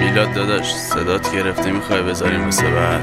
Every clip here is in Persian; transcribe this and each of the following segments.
میلاد داداش صدات گرفته، میخوای بذاریم واسه بعد؟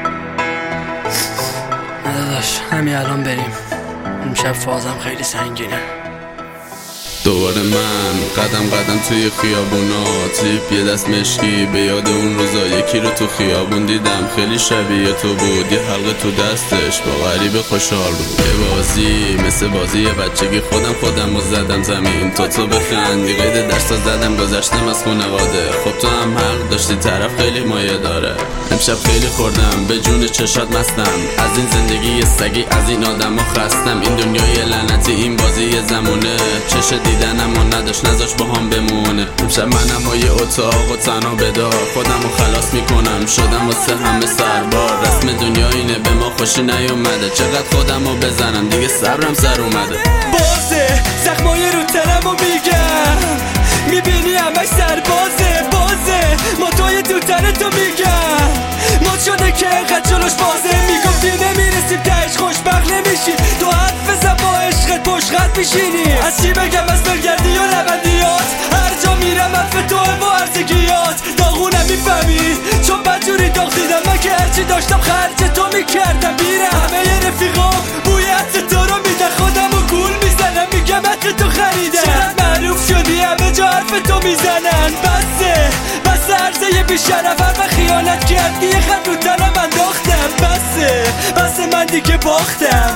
نه داداش، همین الان بریم. امشب فازم خیلی سنگینه. دوباره من قدم توی خیابونات، یه دست مشکی به یاد اون روزا. یکی رو تو خیابون دیدم خیلی شبیه تو بود، یه حلقه تو دستش با غریب خوشحال بود. یه بازی مثل بازی بچگی خودم رو زدم زمین تو بخندی. قید درس زدم گذشتم از خونواده. خب تو هم حق داشتی، طرف خیلی مایه داره. امشب خیلی خوردم به جون چشات مستم، از این زندگی سگی از این آدم ها خستم. این دنیای لعنتی این بازی زمونه، چش دیدن اما نداشت نذاش با هم بمونه. امشب منم با یه اتاق و تنها بدار، خودم رو خلاص میکنم شدم واسه همه سربار. رسم دنیا اینه به ما خوشی نیومده، چقدر خودم رو بزنم دیگه صبرم سر اومده. بازه زخمای رو تنم رو میگم، میبینی همش سربازه. موتوی تو تنتو میگم، مات شده که اینقدر جلوش بازه. میگفتی نمیرسیم تهش خوشبخت نمیشی، تو حرف بزن با عشقت پشت میشینی. از چی بگم از بلگردی و لبندیات، هر جا میرم حرف توه با ارزگیات. داغونم میفهمی چون بدجوری داغ دیدم من که هرچی داشتم خرج تو میکردم. میرم همه رفیقام بوی عطر تو رو میدن، خودم و گول میزنم میگم عطر تو خریدم. چقدر معروف شدی همه جا حرف تو میزنن. بسه عرضه بیشرف و خیانت کردی، یه خط رو تنم انداختم. بسه من دیگه باختم.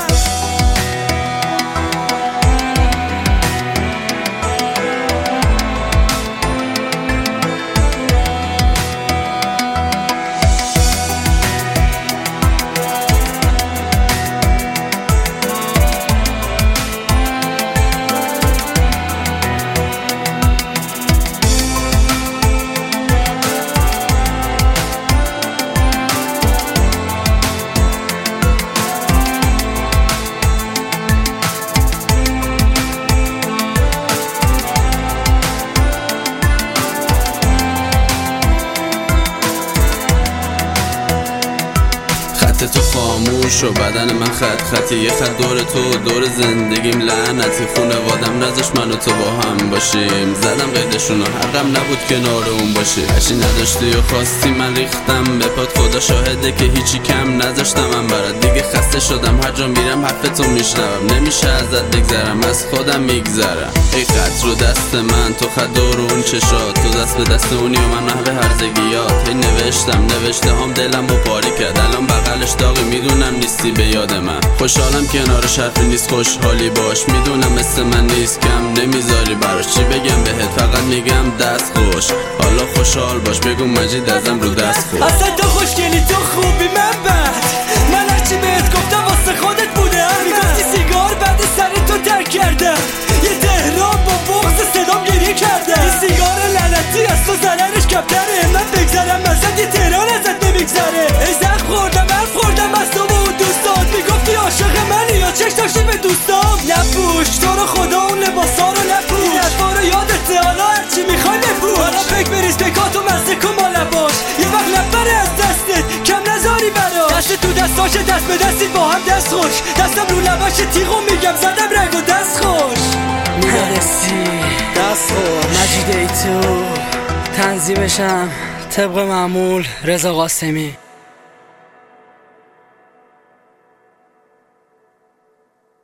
تو خاموش و بدن من خطی، یه خط دور تو دور زندگیم لعنتی. خونوادم نذاش من و تو با هم باشیم، زدم قیدشون و حقم نبود کنار اون باشی. هرچی نداشتی و خواستی من ریختم به پات، خدا شاهده که هیچی کم نذاشتم من برات. دیگه خسته شدم هر جا میرم حرف تو میشنوم، نمیشه ازت بگذرم از خودم میگذرم. ای خط رو دست من تو خط دور اون چشات، تو دست به دست اونی و من نحوه هرزگیات. هی نوشته هم دلم رو پاره کرد، الان بغلش داغی میدونم نیستی به یاد من. خوشحالم کنارش حرفی نیست خوشحالی باش، میدونم مثل من نیست کم نمیذاری براش. چی بگم بهت فقط میگم دست خوش، حالا خوشحال باش بگو مجید ازم رو دست خوش. اصلا تو خوشگلی تو خوبی من بد، من هرچی بهت گفتم واسه خودت بوده. میگفتی سیگار بعد سر تو ترک کردم، یه تهران با بغض صدام گریه کردم. این سیگار لعنتی از تو ضررش کمتره، من بگذرم ازت یه تهران ازت نمیگذره. ای زخم خوردم حرف خوردم از تو و اون دوستات، میگفتی عاشق منی یا چشم داشتی به دوستام. نپوش تو رو خدا اون لباسا رو نپوش، این حرفا رو یادته حالا هرچی میخوای بپوش. حالا فکر بریز بکات و مزه کن با لباش، یه وقت نبره از دستت کم نذاری براش. دست تو دستاشه دست به دستید با هم دست خوش، دستم رو لباش تیغو میگم زدم رگ و دست خوش. میدارستی دست خوش مجید ایتو، تنظیمشم طبق معمول رضا قاسمی.